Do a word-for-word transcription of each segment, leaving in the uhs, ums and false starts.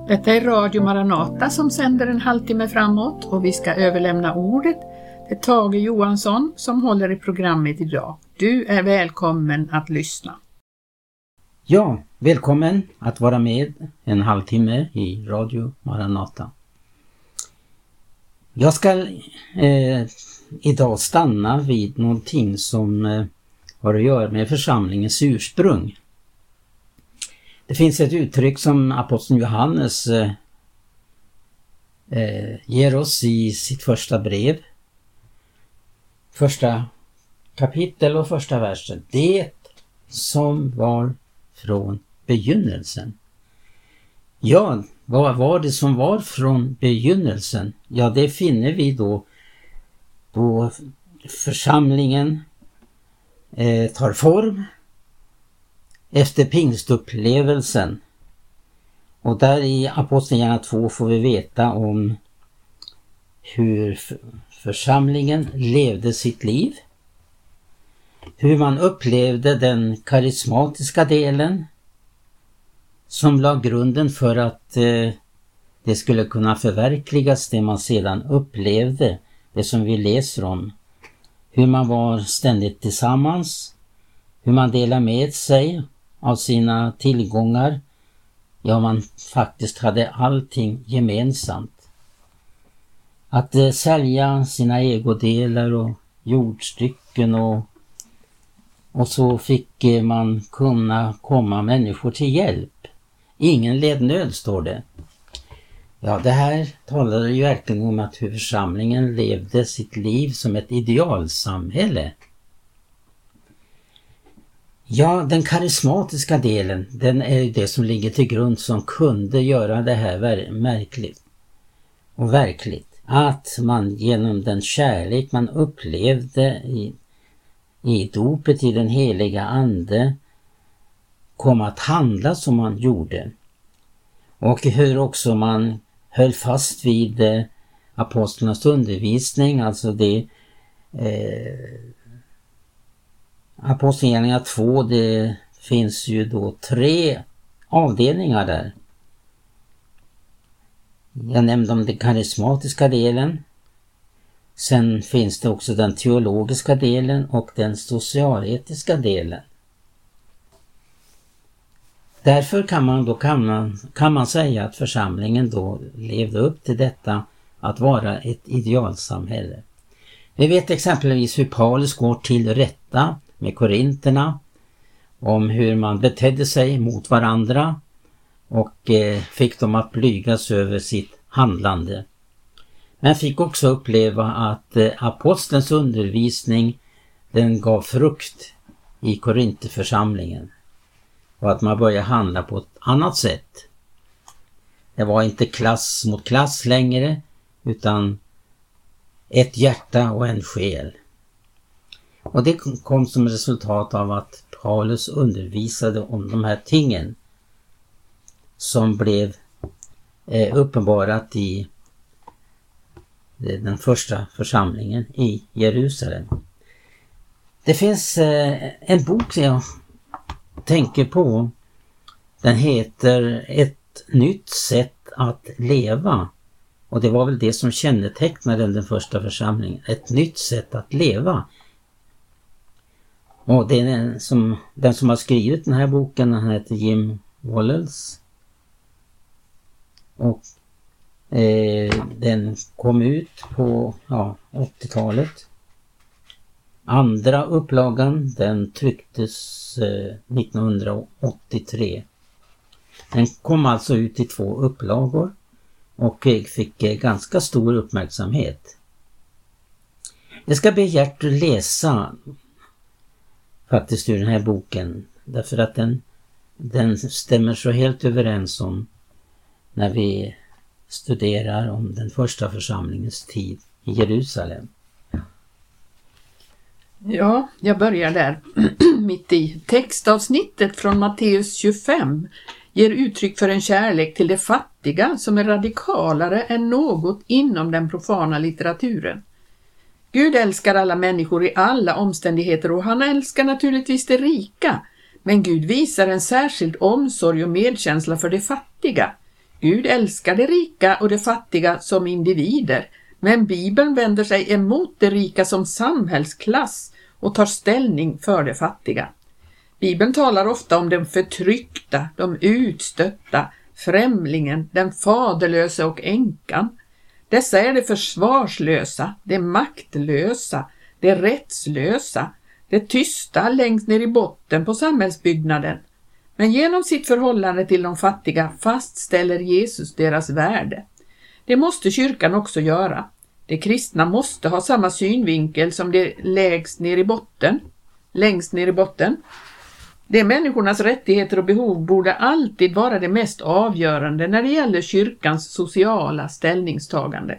Detta är Radio Maranata som sänder en halvtimme framåt och vi ska överlämna ordet till Tage Johansson som håller i programmet idag. Du är välkommen att lyssna. Ja, välkommen att vara med en halvtimme i Radio Maranata. Jag ska eh, idag stanna vid någonting som eh, har att göra med församlingens ursprung. Det finns ett uttryck som aposteln Johannes eh, eh, ger oss i sitt första brev. Första kapitel och första versen. Det som var från begynnelsen. Ja, vad var det som var från begynnelsen? Ja, det finner vi då då församlingen eh, tar form efter pingstupplevelsen. Och där i Apostlagärningarna två får vi veta om hur församlingen levde sitt liv. Hur man upplevde den karismatiska delen som la grunden för att eh, det skulle kunna förverkligas det man sedan upplevde, det som vi läser om. Hur man var ständigt tillsammans, hur man delar med sig av sina tillgångar. Ja, man faktiskt hade allting gemensamt. Att eh, sälja sina ägodelar och jordstycken och, och så fick eh, man kunna komma människor till hjälp. Ingen led nöd, står det. Ja, det här talade ju verkligen om att hur församlingen levde sitt liv som ett idealsamhälle. Ja, den karismatiska delen, den är ju det som ligger till grund som kunde göra det här märkligt och verkligt. Att man genom den kärlek man upplevde i, i dopet i den heliga ande kom att handla som man gjorde. Och hur också man höll fast vid eh, apostlarnas undervisning, alltså det eh, Apostlagärningarna två, det finns ju då tre avdelningar där. Jag nämnde om den karismatiska delen. Sen finns det också den teologiska delen och den socialetiska delen. Därför kan man då kan man, kan man säga att församlingen då levde upp till detta att vara ett idealsamhälle. Vi vet exempelvis hur Paulus går till rätta med korinterna om hur man betedde sig mot varandra och eh, fick dem att blygas över sitt handlande. Men fick också uppleva att eh, apostelns undervisning den gav frukt i Korinterförsamlingen och att man började handla på ett annat sätt. Det var inte klass mot klass längre utan ett hjärta och en själ. Och det kom som resultat av att Paulus undervisade om de här tingen som blev eh, uppenbarat i den första församlingen i Jerusalem. Det finns eh, en bok jag tänker på. Den heter Ett nytt sätt att leva. Och det var väl det som kännetecknade den första församlingen. Ett nytt sätt att leva. Och det är den som, den som har skrivit den här boken, han heter Jim Wallis. Och eh, den kom ut på ja, åttiotalet. Andra upplagan, den trycktes eh, nittonhundraåttiotre. Den kom alltså ut i två upplagor och fick eh, ganska stor uppmärksamhet. Jag ska be Gert läsa faktiskt ur den här boken därför att den, den stämmer så helt överens om när vi studerar om den första församlingens tid i Jerusalem. Ja, jag börjar där mitt i. Textavsnittet från Matteus tjugofem ger uttryck för en kärlek till de fattiga som är radikalare än något inom den profana litteraturen. Gud älskar alla människor i alla omständigheter och han älskar naturligtvis de rika, men Gud visar en särskild omsorg och medkänsla för de fattiga. Gud älskar de rika och de fattiga som individer, men Bibeln vänder sig emot de rika som samhällsklass och tar ställning för de fattiga. Bibeln talar ofta om de förtryckta, de utstötta, främlingen, den faderlösa och änkan. Dessa är de försvarslösa, de maktlösa, de rättslösa, de tysta längst ner i botten på samhällsbyggnaden. Men genom sitt förhållande till de fattiga fastställer Jesus deras värde. Det måste kyrkan också göra. De kristna måste ha samma synvinkel som de lägst ner i botten. Längst ner i botten. De människornas rättigheter och behov borde alltid vara det mest avgörande när det gäller kyrkans sociala ställningstagande.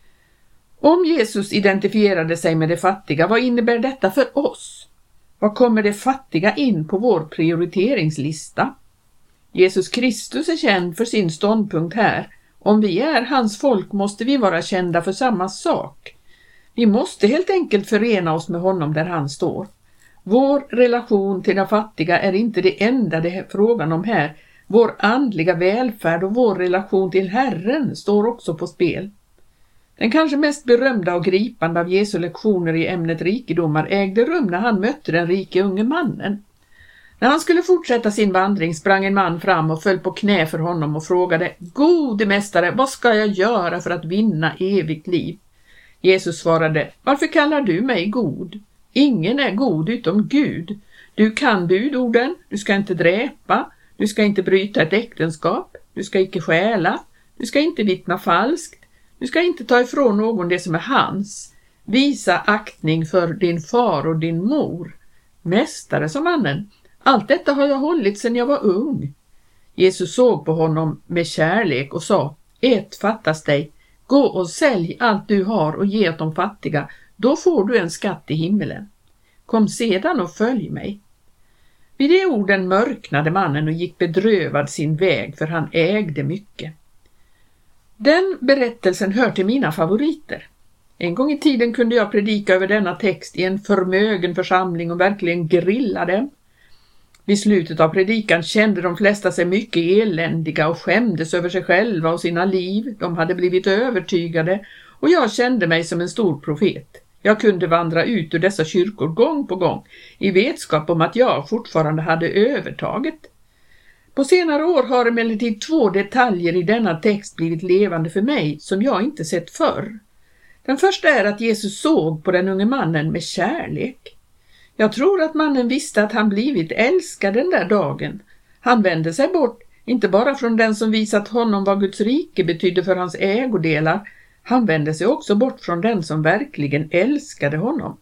Om Jesus identifierade sig med de fattiga, vad innebär detta för oss? Vad kommer de fattiga in på vår prioriteringslista? Jesus Kristus är känd för sin ståndpunkt här. Om vi är hans folk måste vi vara kända för samma sak. Vi måste helt enkelt förena oss med honom där han står. Vår relation till de fattiga är inte det enda det är frågan om här. Vår andliga välfärd och vår relation till Herren står också på spel. Den kanske mest berömda och gripande av Jesu lektioner i ämnet rikedomar ägde rum när han mötte den rike unge mannen. När han skulle fortsätta sin vandring sprang en man fram och föll på knä för honom och frågade: "Gode mästare, vad ska jag göra för att vinna evigt liv?" Jesus svarade: "Varför kallar du mig god? Ingen är god utom Gud. Du kan budorden, du ska inte dräpa, du ska inte bryta ett äktenskap, du ska inte stjäla, du ska inte vittna falskt, du ska inte ta ifrån någon det som är hans. Visa aktning för din far och din mor." Mästare, som mannen, allt detta har jag hållit sedan jag var ung. Jesus såg på honom med kärlek och sa: "Ett fattas dig. Gå och sälj allt du har och ge åt de fattiga. Då får du en skatt i himmelen. Kom sedan och följ mig." Vid de orden mörknade mannen och gick bedrövad sin väg, för han ägde mycket. Den berättelsen hör till mina favoriter. En gång i tiden kunde jag predika över denna text i en förmögen församling och verkligen grilla dem. Vid slutet av predikan kände de flesta sig mycket eländiga och skämdes över sig själva och sina liv. De hade blivit övertygade och jag kände mig som en stor profet. Jag kunde vandra ut ur dessa kyrkor gång på gång i vetskap om att jag fortfarande hade övertaget. På senare år har emellertid två detaljer i denna text blivit levande för mig som jag inte sett förr. Den första är att Jesus såg på den unge mannen med kärlek. Jag tror att mannen visste att han blivit älskad den där dagen. Han vände sig bort, inte bara från den som visat honom vad Guds rike betydde för hans ägodelar. Han vände sig också bort från den som verkligen älskade honom.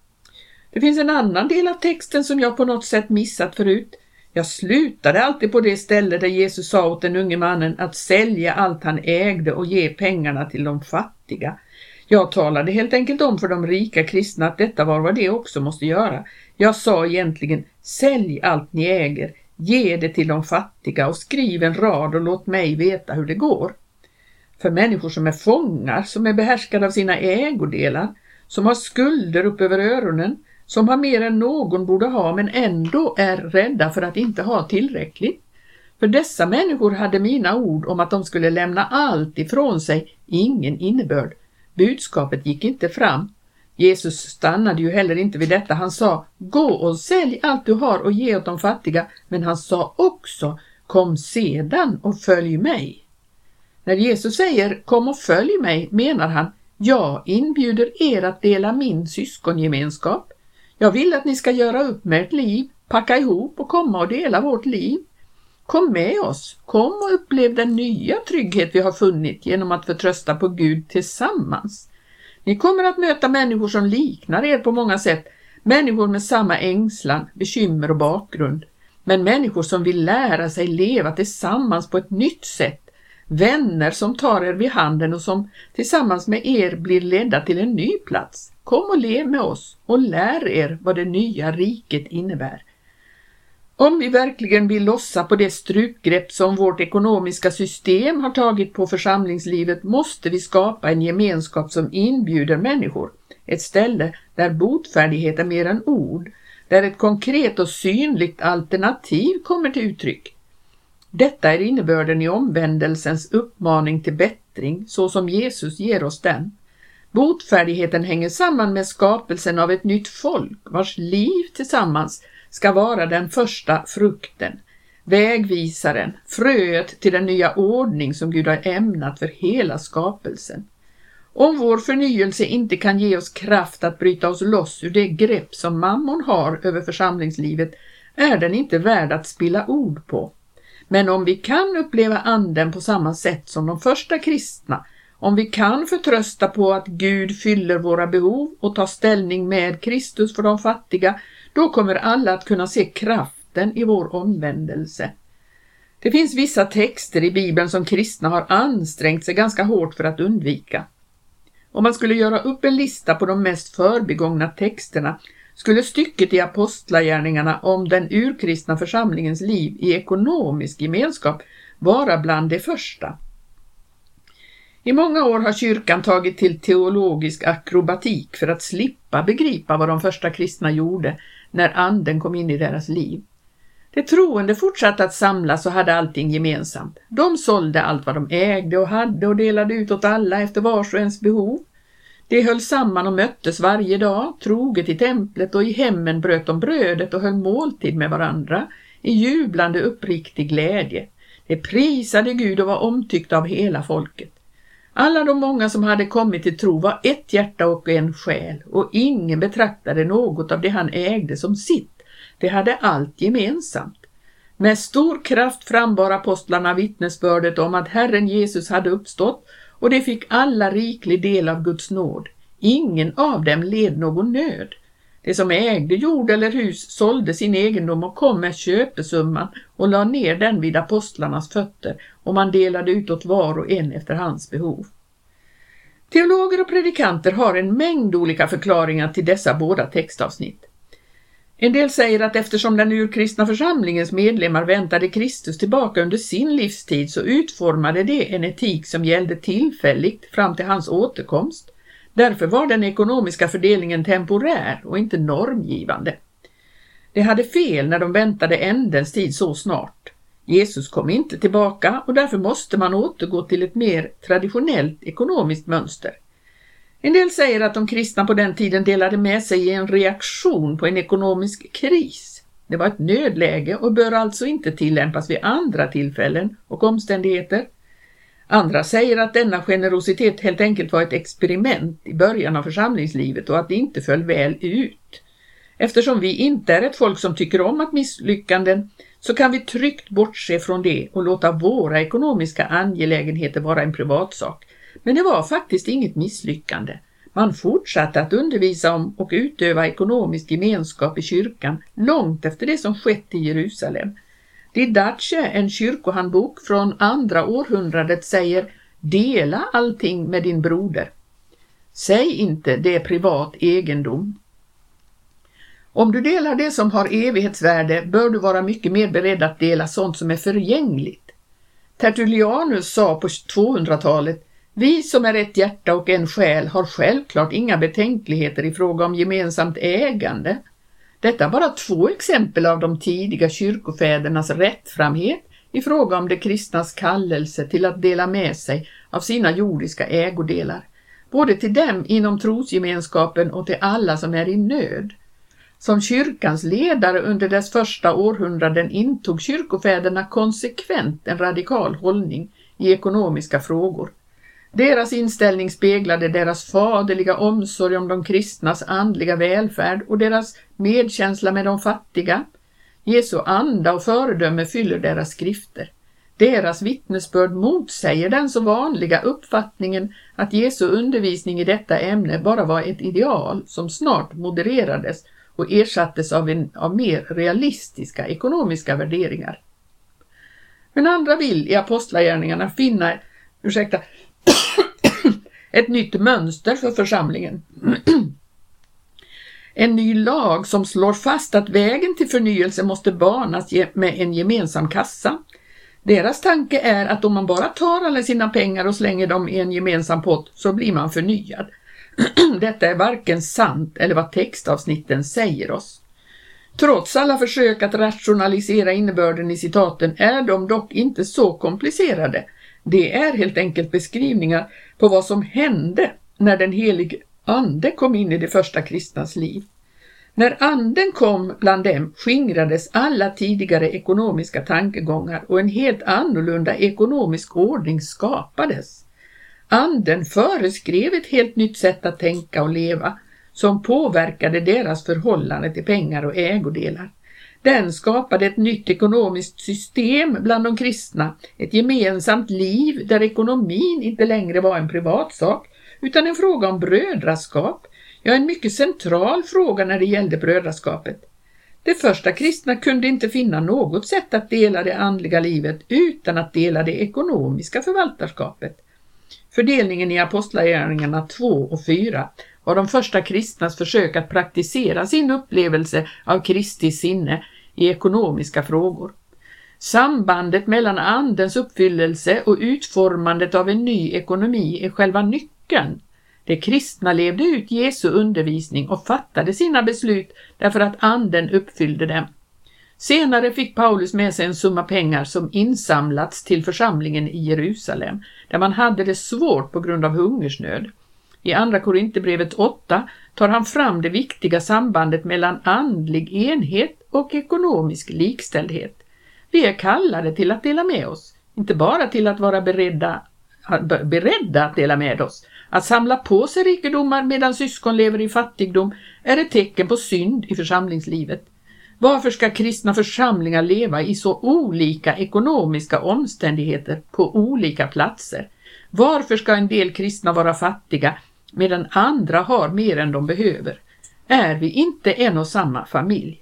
Det finns en annan del av texten som jag på något sätt missat förut. Jag slutade alltid på det ställe där Jesus sa åt den unge mannen att sälja allt han ägde och ge pengarna till de fattiga. Jag talade helt enkelt om för de rika kristna att detta var vad de också måste göra. Jag sa egentligen: "Sälj allt ni äger, ge det till de fattiga och skriv en rad och låt mig veta hur det går." För människor som är fångar, som är behärskade av sina ägodelar, som har skulder upp över öronen, som har mer än någon borde ha men ändå är rädda för att inte ha tillräckligt. För dessa människor hade mina ord om att de skulle lämna allt ifrån sig ingen innebörd. Budskapet gick inte fram. Jesus stannade ju heller inte vid detta. Han sa: "Gå och sälj allt du har och ge åt de fattiga." Men han sa också: "Kom sedan och följ mig." När Jesus säger "kom och följ mig" menar han: "Jag inbjuder er att dela min syskongemenskap. Jag vill att ni ska göra upp med ert liv, packa ihop och komma och dela vårt liv. Kom med oss, kom och upplev den nya trygghet vi har funnit genom att förtrösta på Gud tillsammans. Ni kommer att möta människor som liknar er på många sätt, människor med samma ängslan, bekymmer och bakgrund, men människor som vill lära sig leva tillsammans på ett nytt sätt. Vänner som tar er vid handen och som tillsammans med er blir ledda till en ny plats. Kom och lev med oss och lär er vad det nya riket innebär. Om vi verkligen vill lossa på det strupgrepp som vårt ekonomiska system har tagit på församlingslivet måste vi skapa en gemenskap som inbjuder människor. Ett ställe där botfärdighet är mer än ord, där ett konkret och synligt alternativ kommer till uttryck. Detta är innebörden i omvändelsens uppmaning till bättring, så som Jesus ger oss den. Botfärdigheten hänger samman med skapelsen av ett nytt folk, vars liv tillsammans ska vara den första frukten, vägvisaren, fröet till den nya ordning som Gud har ämnat för hela skapelsen. Om vår förnyelse inte kan ge oss kraft att bryta oss loss ur det grepp som mammon har över församlingslivet, är den inte värd att spilla ord på. Men om vi kan uppleva anden på samma sätt som de första kristna, om vi kan förtrösta på att Gud fyller våra behov och tar ställning med Kristus för de fattiga, då kommer alla att kunna se kraften i vår omvändelse. Det finns vissa texter i Bibeln som kristna har ansträngt sig ganska hårt för att undvika. Om man skulle göra upp en lista på de mest förbigångna texterna, skulle stycket i apostlagärningarna om den urkristna församlingens liv i ekonomisk gemenskap vara bland det första. I många år har kyrkan tagit till teologisk akrobatik för att slippa begripa vad de första kristna gjorde när anden kom in i deras liv. De troende fortsatte att samlas och hade allting gemensamt. De sålde allt vad de ägde och hade och delade ut åt alla efter vars och ens behov. De höll samman och möttes varje dag, troget i templet, och i hemmen bröt de brödet och höll måltid med varandra i jublande uppriktig glädje. De prisade Gud och var omtyckta av hela folket. Alla de många som hade kommit till tro var ett hjärta och en själ, och ingen betraktade något av det han ägde som sitt. De hade allt gemensamt. Med stor kraft frambar apostlarna vittnesbördet om att Herren Jesus hade uppstått, och de fick alla riklig del av Guds nåd. Ingen av dem led någon nöd. De som ägde jord eller hus sålde sin egendom och kom med köpesumman och la ner den vid apostlarnas fötter, och man delade ut åt var och en efter hans behov. Teologer och predikanter har en mängd olika förklaringar till dessa båda textavsnitt. En del säger att eftersom den urkristna församlingens medlemmar väntade Kristus tillbaka under sin livstid, så utformade det en etik som gällde tillfälligt fram till hans återkomst. Därför var den ekonomiska fördelningen temporär och inte normgivande. De hade fel när de väntade ändens tid så snart. Jesus kom inte tillbaka, och därför måste man återgå till ett mer traditionellt ekonomiskt mönster. En del säger att de kristna på den tiden delade med sig i en reaktion på en ekonomisk kris. Det var ett nödläge och bör alltså inte tillämpas vid andra tillfällen och omständigheter. Andra säger att denna generositet helt enkelt var ett experiment i början av församlingslivet och att det inte föll väl ut. Eftersom vi inte är ett folk som tycker om att misslyckanden, så kan vi tryggt bortse från det och låta våra ekonomiska angelägenheter vara en privatsak. Men det var faktiskt inget misslyckande. Man fortsatte att undervisa om och utöva ekonomisk gemenskap i kyrkan långt efter det som skett i Jerusalem. Didache, en kyrkohandbok från andra århundradet, säger: dela allting med din broder. Säg inte det är privat egendom. Om du delar det som har evighetsvärde, bör du vara mycket mer beredd att dela sånt som är förgängligt. Tertullianus sa på tvåhundratalet: vi som är ett hjärta och en själ har självklart inga betänkligheter i fråga om gemensamt ägande. Detta är bara två exempel av de tidiga kyrkofädernas rättframhet i fråga om de kristnas kallelse till att dela med sig av sina jordiska ägodelar, både till dem inom trosgemenskapen och till alla som är i nöd. Som kyrkans ledare under dess första århundraden intog kyrkofäderna konsekvent en radikal hållning i ekonomiska frågor. Deras inställning speglade deras faderliga omsorg om de kristnas andliga välfärd och deras medkänsla med de fattiga. Jesu anda och föredöme fyller deras skrifter. Deras vittnesbörd motsäger den så vanliga uppfattningen att Jesu undervisning i detta ämne bara var ett ideal som snart modererades och ersattes av, en, av mer realistiska ekonomiska värderingar. Men andra vill i apostlagärningarna finna, ursäkta, ett nytt mönster för församlingen. En ny lag som slår fast att vägen till förnyelse måste banas med en gemensam kassa. Deras tanke är att om man bara tar alla sina pengar och slänger dem i en gemensam pott, så blir man förnyad. Detta är varken sant eller vad textavsnitten säger oss. Trots alla försök att rationalisera innebörden i citaten är de dock inte så komplicerade. Det är helt enkelt beskrivningar på vad som hände när den helige ande kom in i de första kristnas liv. När anden kom bland dem skingrades alla tidigare ekonomiska tankegångar och en helt annorlunda ekonomisk ordning skapades. Anden föreskrev ett helt nytt sätt att tänka och leva som påverkade deras förhållande till pengar och ägodelar. Den skapade ett nytt ekonomiskt system bland de kristna, ett gemensamt liv där ekonomin inte längre var en privatsak utan en fråga om brödraskap, ja en mycket central fråga när det gällde brödraskapet. De första kristna kunde inte finna något sätt att dela det andliga livet utan att dela det ekonomiska förvaltarskapet. Fördelningen i Apostlagärningarna två och fyra var de första kristnas försök att praktisera sin upplevelse av Kristi sinne i ekonomiska frågor. Sambandet mellan andens uppfyllelse och utformandet av en ny ekonomi är själva nyckeln. De kristna levde ut Jesu undervisning och fattade sina beslut därför att anden uppfyllde dem. Senare fick Paulus med sig en summa pengar som insamlats till församlingen i Jerusalem, där man hade det svårt på grund av hungersnöd. I andra Korinthierbrevet åtta tar han fram det viktiga sambandet mellan andlig enhet och ekonomisk likställdhet. Vi är kallade till att dela med oss, inte bara till att vara beredda, beredda att dela med oss. Att samla på sig rikedomar medan syskon lever i fattigdom är ett tecken på synd i församlingslivet. Varför ska kristna församlingar leva i så olika ekonomiska omständigheter på olika platser? Varför ska en del kristna vara fattiga medan andra har mer än de behöver? Är vi inte en och samma familj?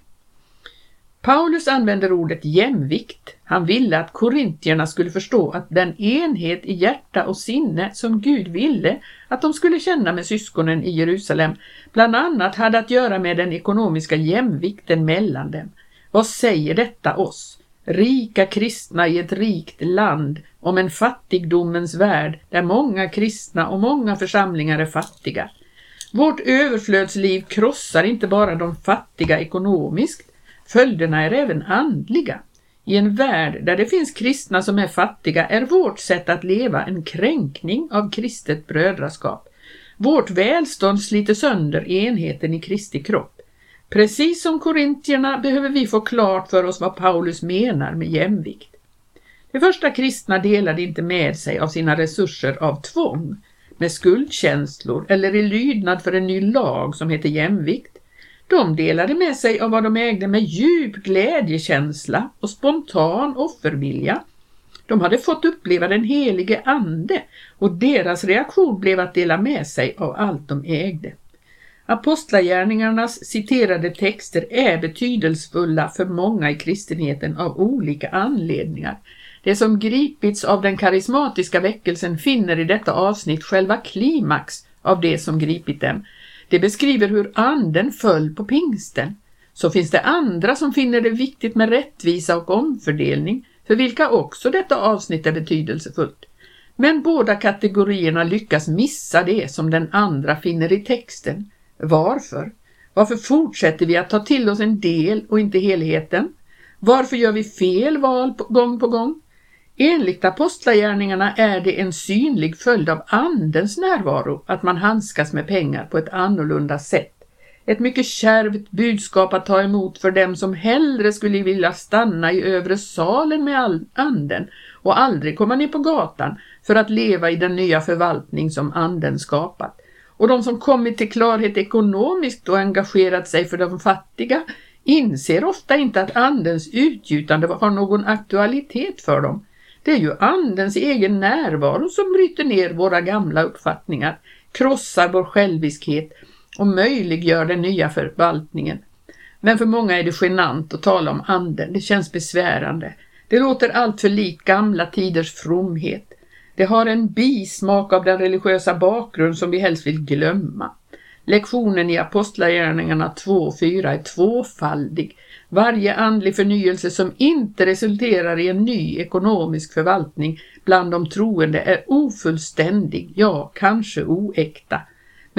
Paulus använder ordet jämvikt. Han ville att korintierna skulle förstå att den enhet i hjärta och sinne som Gud ville att de skulle känna med syskonen i Jerusalem bland annat hade att göra med den ekonomiska jämvikten mellan dem. Vad säger detta oss? Rika kristna i ett rikt land om en fattigdomens värld där många kristna och många församlingar är fattiga. Vårt överflödsliv krossar inte bara de fattiga ekonomiskt, följderna är även andliga. I en värld där det finns kristna som är fattiga är vårt sätt att leva en kränkning av kristet brödraskap. Vårt välstånd sliter sönder enheten i Kristi kropp. Precis som korintierna behöver vi få klart för oss vad Paulus menar med jämvikt. De första kristna delade inte med sig av sina resurser av tvång, med skuldkänslor eller i lydnad för en ny lag som heter jämvikt. De delade med sig av vad de ägde med djup glädjekänsla och spontan offervilja. De hade fått uppleva den helige ande och deras reaktion blev att dela med sig av allt de ägde. Apostlagärningarnas citerade texter är betydelsefulla för många i kristenheten av olika anledningar. Det som gripits av den karismatiska väckelsen finner i detta avsnitt själva klimax av det som gripit dem. Det beskriver hur anden föll på pingsten. Så finns det andra som finner det viktigt med rättvisa och omfördelning, för vilka också detta avsnitt är betydelsefullt. Men båda kategorierna lyckas missa det som den andra finner i texten. Varför? Varför fortsätter vi att ta till oss en del och inte helheten? Varför gör vi fel val på, gång på gång? Enligt apostlagärningarna är det en synlig följd av andens närvaro att man handskas med pengar på ett annorlunda sätt. Ett mycket kärvt budskap att ta emot för dem som hellre skulle vilja stanna i övre salen med anden och aldrig komma ner på gatan för att leva i den nya förvaltning som anden skapat. Och de som kommit till klarhet ekonomiskt och engagerat sig för de fattiga inser ofta inte att andens utgjutande har någon aktualitet för dem. Det är ju andens egen närvaro som bryter ner våra gamla uppfattningar, krossar vår själviskhet och möjliggör den nya förvaltningen. Men för många är det genant att tala om anden, det känns besvärande. Det låter allt för likt gamla tiders fromhet. Det har en bismak av den religiösa bakgrund som vi helst vill glömma. Lektionen i Apostlagärningarna två och fyra är tvåfaldig. Varje andlig förnyelse som inte resulterar i en ny ekonomisk förvaltning bland de troende är ofullständig, ja kanske oäkta.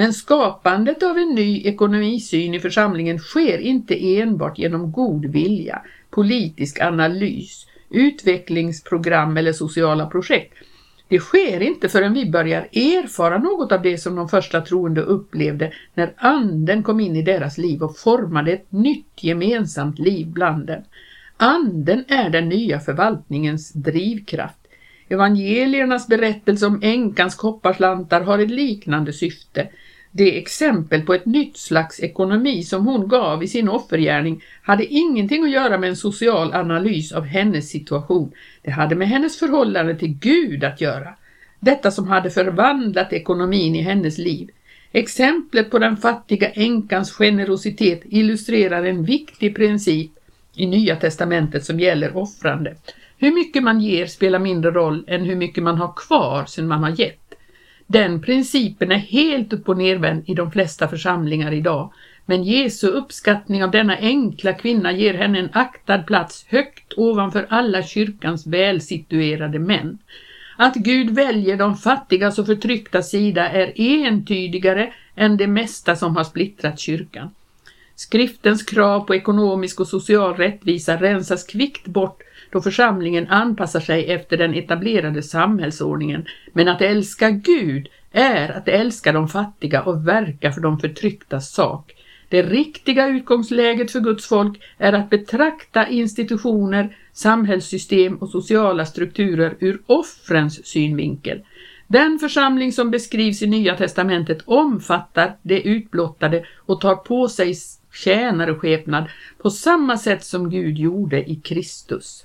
Men skapandet av en ny ekonomisyn i församlingen sker inte enbart genom god vilja, politisk analys, utvecklingsprogram eller sociala projekt. Det sker inte förrän vi börjar erfara något av det som de första troende upplevde när anden kom in i deras liv och formade ett nytt gemensamt liv bland dem. Anden är den nya förvaltningens drivkraft. Evangeliernas berättelse om änkans kopparslantar har ett liknande syfte. Det exempel på ett nytt slags ekonomi som hon gav i sin offergärning hade ingenting att göra med en social analys av hennes situation. Det hade med hennes förhållande till Gud att göra. Detta som hade förvandlat ekonomin i hennes liv. Exemplet på den fattiga änkans generositet illustrerar en viktig princip i Nya testamentet som gäller offrande. Hur mycket man ger spelar mindre roll än hur mycket man har kvar sedan man har gett. Den principen är helt upp och nervänd i de flesta församlingar idag, men Jesu uppskattning av denna enkla kvinna ger henne en aktad plats högt ovanför alla kyrkans välsituerade män. Att Gud väljer de fattigas och förtryckta sida är entydigare än det mesta som har splittrat kyrkan. Skriftens krav på ekonomisk och social rättvisa rensas kvickt bort då församlingen anpassar sig efter den etablerade samhällsordningen, men att älska Gud är att älska de fattiga och verka för de förtrycktas sak. Det riktiga utgångsläget för Guds folk är att betrakta institutioner, samhällssystem och sociala strukturer ur offrens synvinkel. Den församling som beskrivs i Nya testamentet omfattar det utblottade och tar på sig tjänareskepnad på samma sätt som Gud gjorde i Kristus.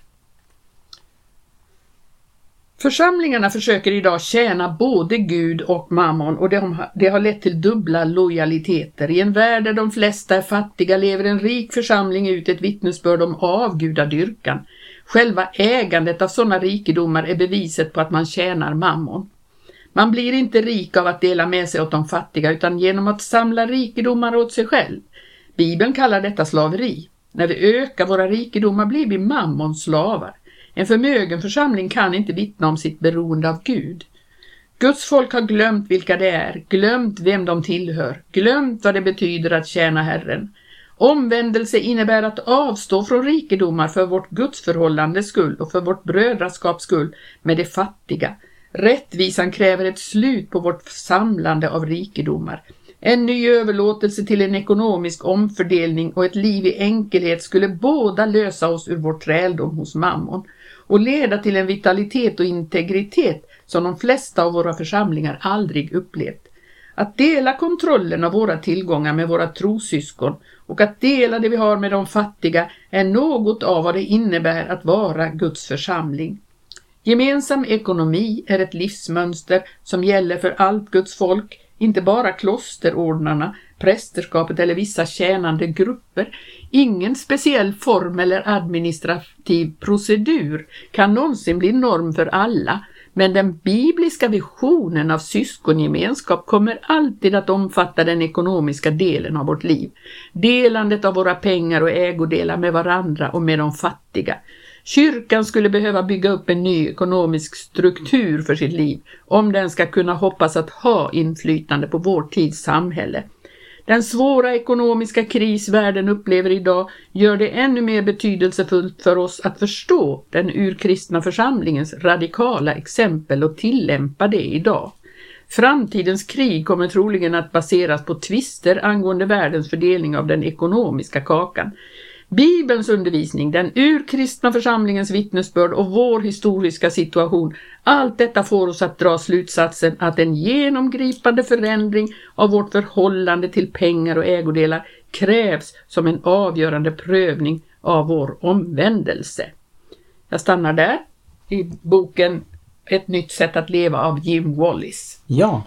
Församlingarna försöker idag tjäna både Gud och mammon och det har, det har lett till dubbla lojaliteter. I en värld där de flesta är fattiga lever en rik församling ut ett vittnesbörd om avgudadyrkan. Själva ägandet av sådana rikedomar är beviset på att man tjänar mammon. Man blir inte rik av att dela med sig åt de fattiga utan genom att samla rikedomar åt sig själv. Bibeln kallar detta slaveri. När vi ökar våra rikedomar blir vi mammons slavar. En förmögen församling kan inte vittna om sitt beroende av Gud. Guds folk har glömt vilka det är, glömt vem de tillhör, glömt vad det betyder att tjäna Herren. Omvändelse innebär att avstå från rikedomar för vårt gudsförhållandes skull och för vårt brödraskaps skull med det fattiga. Rättvisan kräver ett slut på vårt samlande av rikedomar. En ny överlåtelse till en ekonomisk omfördelning och ett liv i enkelhet skulle båda lösa oss ur vår träldom hos mammon och leda till en vitalitet och integritet som de flesta av våra församlingar aldrig upplevt. Att dela kontrollen av våra tillgångar med våra trosyskon och att dela det vi har med de fattiga är något av vad det innebär att vara Guds församling. Gemensam ekonomi är ett livsmönster som gäller för allt Guds folk, inte bara klosterordnarna, prästerskapet eller vissa tjänande grupper. Ingen speciell form eller administrativ procedur kan någonsin bli norm för alla, men den bibliska visionen av syskongemenskap kommer alltid att omfatta den ekonomiska delen av vårt liv. Delandet av våra pengar och ägodelar med varandra och med de fattiga. Kyrkan skulle behöva bygga upp en ny ekonomisk struktur för sitt liv om den ska kunna hoppas att ha inflytande på vår tids samhälle. Den svåra ekonomiska kris världen upplever idag gör det ännu mer betydelsefullt för oss att förstå den urkristna församlingens radikala exempel och tillämpa det idag. Framtidens krig kommer troligen att baseras på tvister angående världens fördelning av den ekonomiska kakan. Bibelns undervisning, den urkristna församlingens vittnesbörd och vår historiska situation, allt detta får oss att dra slutsatsen att en genomgripande förändring av vårt förhållande till pengar och ägodelar krävs som en avgörande prövning av vår omvändelse. Jag stannar där i boken Ett nytt sätt att leva av Jim Wallis. Ja,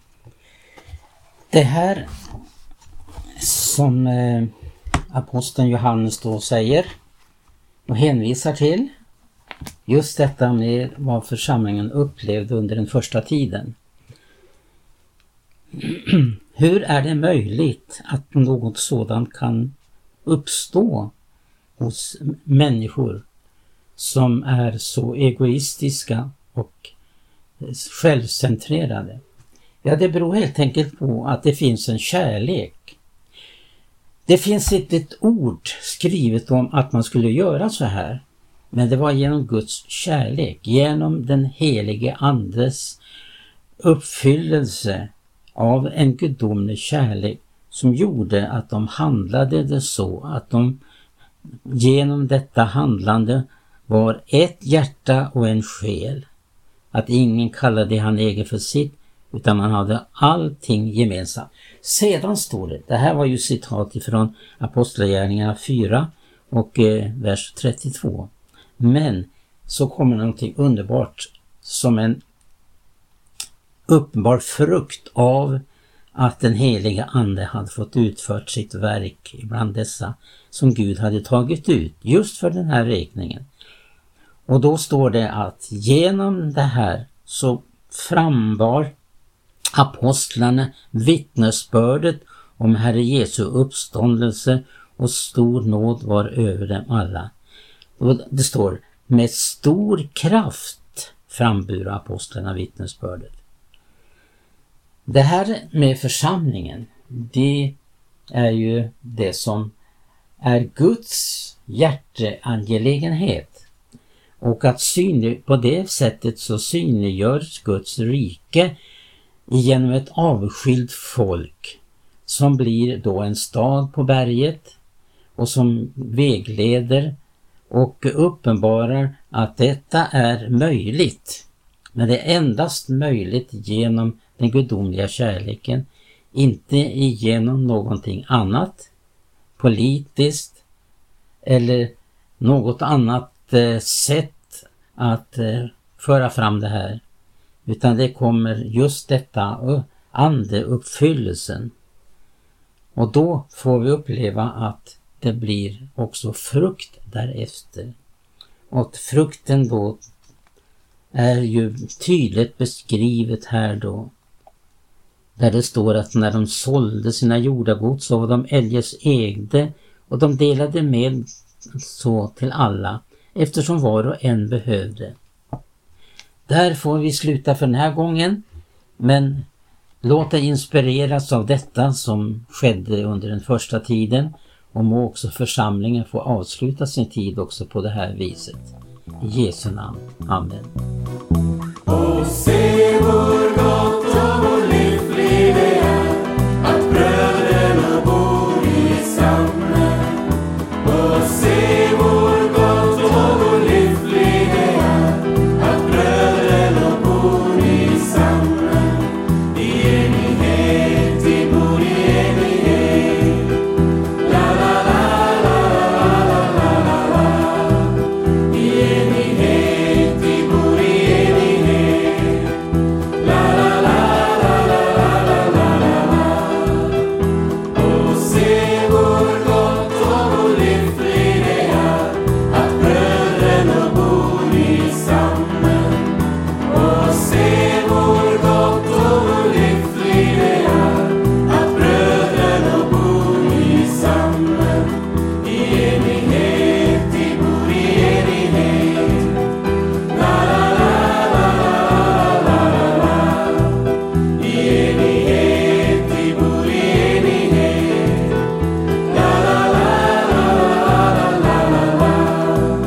det här som eh, aposteln Johannes då säger och hänvisar till, just detta med vad församlingen upplevde under den första tiden. Hur är det möjligt att något sådant kan uppstå hos människor som är så egoistiska och självcentrerade? Ja, det beror helt enkelt på att det finns en kärlek. Det finns inte ett ord skrivet om att man skulle göra så här. Men det var genom Guds kärlek, genom den helige andes uppfyllelse av en gudomlig kärlek som gjorde att de handlade det så att de genom detta handlande var ett hjärta och en själ. Att ingen kallade han egen för sitt, utan man hade allting gemensamt. Sedan står det, det här var ju citat ifrån Apostlagärningarna fyra och eh, vers trettiotvå. Men så kommer någonting underbart som en uppenbar frukt av att den heliga ande hade fått utfört sitt verk bland dessa som Gud hade tagit ut just för den här räkningen. Och då står det att genom det här så frambar apostlarna vittnesbördet om Herre Jesu uppståndelse och stor nåd var över dem alla. Och det står med stor kraft frambura apostlarna vittnesbördet. Det här med församlingen, det är ju det som är Guds hjärteangelägenhet. Och att synlig, på det sättet så synliggörs Guds rike genom ett avskilt folk som blir då en stad på berget och som vägleder och uppenbarar att detta är möjligt. Men det är endast möjligt genom den gudomliga kärleken, inte genom någonting annat, politiskt eller något annat eh, sätt att eh, föra fram det här. Utan det kommer just detta uh, andeuppfyllelsen. Och då får vi uppleva att det blir också frukt därefter. Och frukten då är ju tydligt beskrivet här då. Där det står att när de sålde sina jordagods så var de eljest ägde och de delade med så till alla eftersom var och en behövde. Där får vi sluta för den här gången, men låt dig inspireras av detta som skedde under den första tiden och må också församlingen få avsluta sin tid också på det här viset. I Jesu namn. Amen. Och se vår gott och vår lycklig det är att bröderna bor i samhället. Och se vår gott och vår lycklig det är att bröderna bor i samhället. I enighet, de bor i enighet. La la la la la la la la. I enighet, de bor i enighet. La la la la la la la la. Och se vår gott och vår lycklig det är att bröderna bor i samhället. Och se vår gott och vår lycklig det är att bröderna bor i samhället. I enighet, de bor i enighet. La la la la la la la. I enighet, de bor i enighet. La la la la la la la.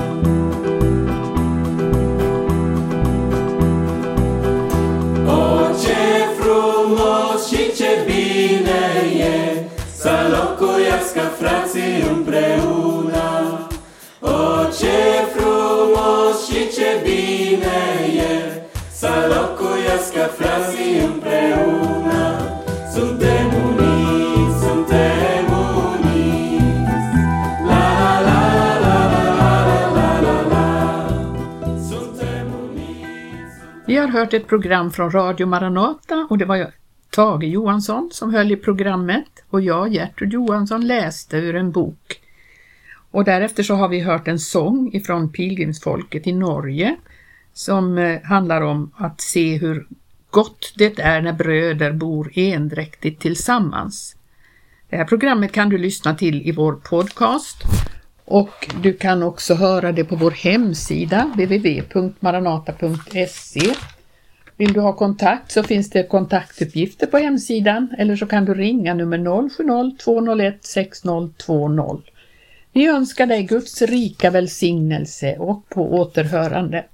Oče frumos și ce bine e să locuiască frații împreună. Oče frumos și ce bine e să locuiască frații împreună. Suntem uniți, suntem uniți. La la la la la la la la. Suntem uniți. Vi har hört ett program från Radio Maranata och det var Tage Johansson som höll i programmet och jag, Gertrud Johansson, läste ur en bok. Och därefter så har vi hört en sång ifrån pilgrimsfolket i Norge som eh, handlar om att se hur gott det är när bröder bor endräktigt tillsammans. Det här programmet kan du lyssna till i vår podcast och du kan också höra det på vår hemsida w w w punkt maranata punkt se. Vill du ha kontakt så finns det kontaktuppgifter på hemsidan eller så kan du ringa nummer noll sju noll två noll ett sex noll två noll. Vi önskar dig Guds rika välsignelse och på återhörande.